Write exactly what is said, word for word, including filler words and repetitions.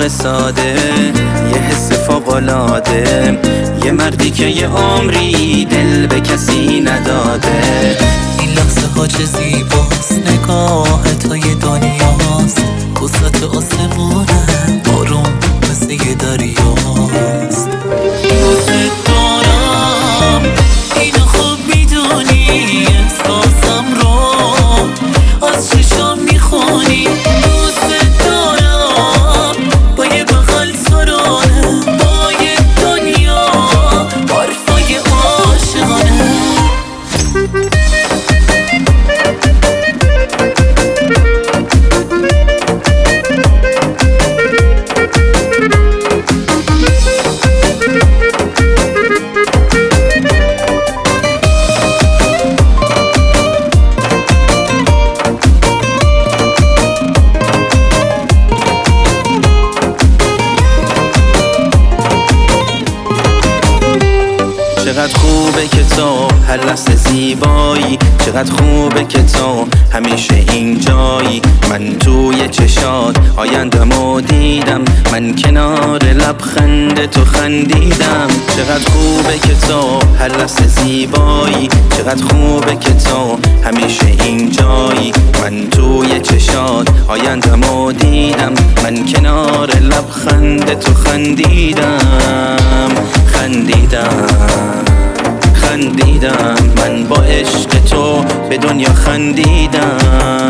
عشق ساده، یه حس فوق‌العاده، یه مردی که یه عمری دل به کسی نداده. این لحظه ها چه زیباست، نگاه تا یه دنیاست، وسط آسمونه بارون مثل یه دریاست. دوست دارم اینو خوب میدونی، احساسم رو از چشام میخونی. دوست دارم با یه بغل سرانه، با یه دنیا حرفای عاشقانه. چقدر خوبه که تو هر لحظه زیبایی، چقدر خوبه که تو همیشه اینجایی. من توی چشات آیندمو دیدم، من کنار لبخند تو خندیدم. چقدر خوبه که تو هر لحظه زیبایی، چقدر خوبه که تو همیشه اینجایی. من توی چشات آیندمو دیدم، من کنار لبخند تو خندیدم خندیدم خندیدم. من با عشق تو به دنیا خندیدم